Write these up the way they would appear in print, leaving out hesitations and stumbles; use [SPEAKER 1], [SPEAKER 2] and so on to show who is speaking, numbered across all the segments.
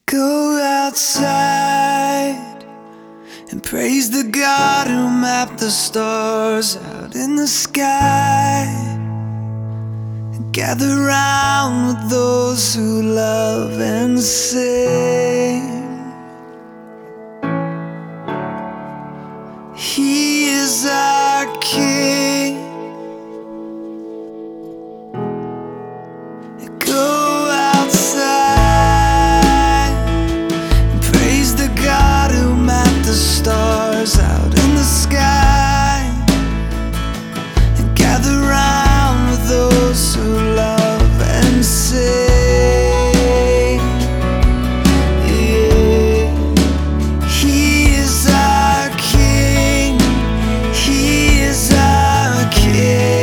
[SPEAKER 1] Go outside and praise the God who mapped the stars out in the sky, and gather round with those who love and sing. He is our King. Go outside and praise the God who mapped the stars out in the sky, and gather round with those who love and sing. Yeah. He is our King. He is our King.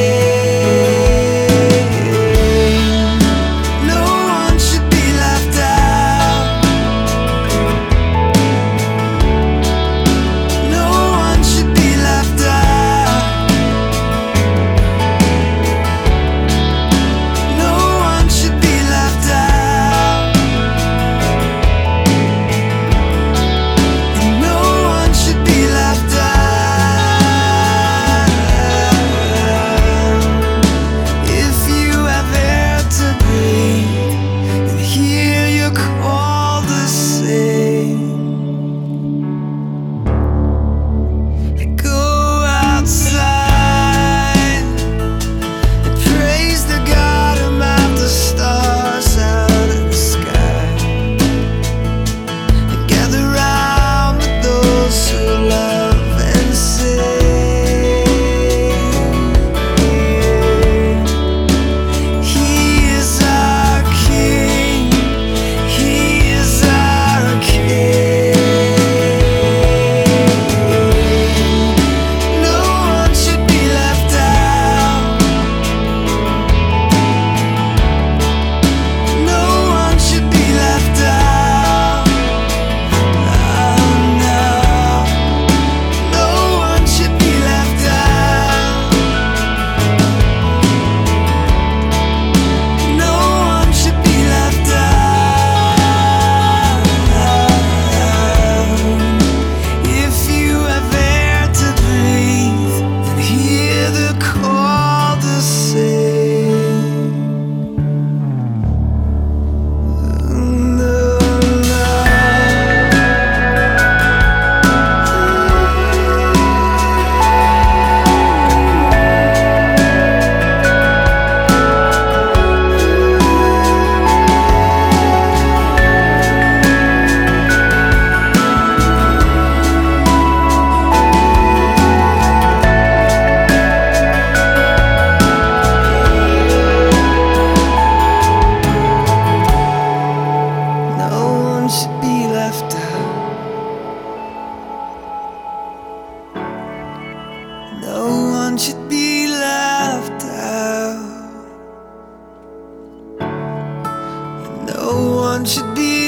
[SPEAKER 1] No one should be left out. No one should be